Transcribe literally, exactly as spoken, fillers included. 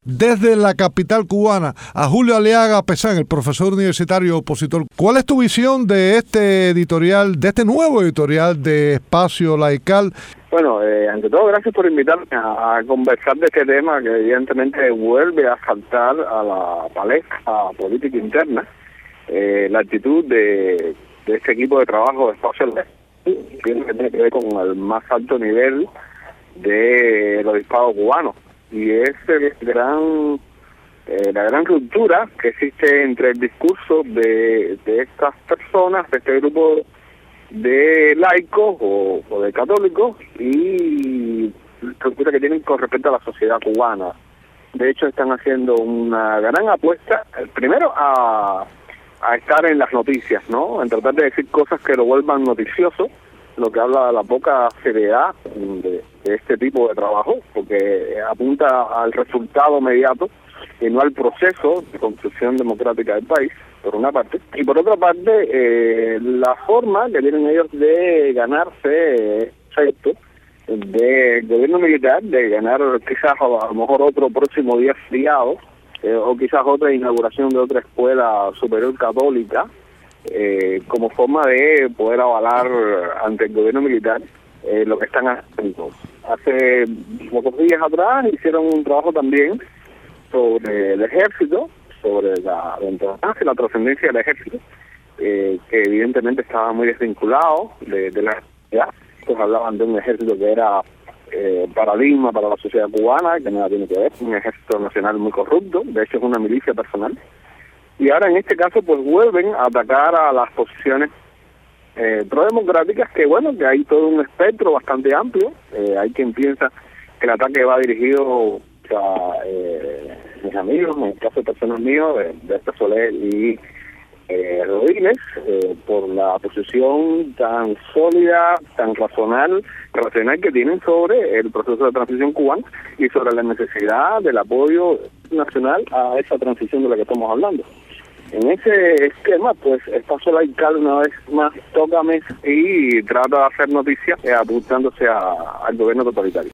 Desde la capital cubana a Julio Aliaga Pesán, el profesor universitario opositor, ¿cuál es tu visión de este editorial, de este nuevo editorial de Espacio Laical? Bueno, eh, ante todo, gracias por invitarme a, a conversar de este tema que evidentemente vuelve a saltar a la palestra política interna, eh, la actitud de, de este equipo de trabajo de Espacio Laical, que tiene que ver con el más alto nivel del obispado cubano. Y es el gran, eh, la gran ruptura que existe entre el discurso de, de estas personas, de este grupo de laicos o, o de católicos, y la ruptura que tienen con respecto a la sociedad cubana. De hecho, están haciendo una gran apuesta, primero a, a estar en las noticias, ¿no? En tratar de decir cosas que lo vuelvan noticioso, lo que habla de la poca seriedad de, de este tipo de trabajo, porque apunta al resultado inmediato y no al proceso de construcción democrática del país, por una parte, y por otra parte, eh, la forma que tienen ellos de ganarse efecto del gobierno militar, de ganar quizás a lo mejor otro próximo día feriado, eh, o quizás otra inauguración de otra escuela superior católica, Eh, como forma de poder avalar ante el gobierno militar eh, lo que están haciendo. Hace pocos días atrás hicieron un trabajo también sobre el ejército, sobre la, la, la trascendencia del ejército, eh, que evidentemente estaba muy desvinculado de, de la sociedad. Pues hablaban de un ejército que era eh, paradigma para la sociedad cubana, que nada tiene que ver, un ejército nacional muy corrupto, de hecho es una milicia personal. Y ahora en este caso pues vuelven a atacar a las posiciones eh, prodemocráticas, que bueno, que hay todo un espectro bastante amplio. Eh, hay quien piensa que el ataque va dirigido a eh, mis amigos, en el caso de personas míos, de, de esta Soler y eh, Rodríguez, eh, por la posición tan sólida, tan razonal, racional que tienen sobre el proceso de transición cubana y sobre la necesidad del apoyo nacional a esa transición de la que estamos hablando. En ese esquema, pues, Espacio Laical una vez más toca mesa y trata de hacer noticias eh, apuntándose a, al gobierno totalitario.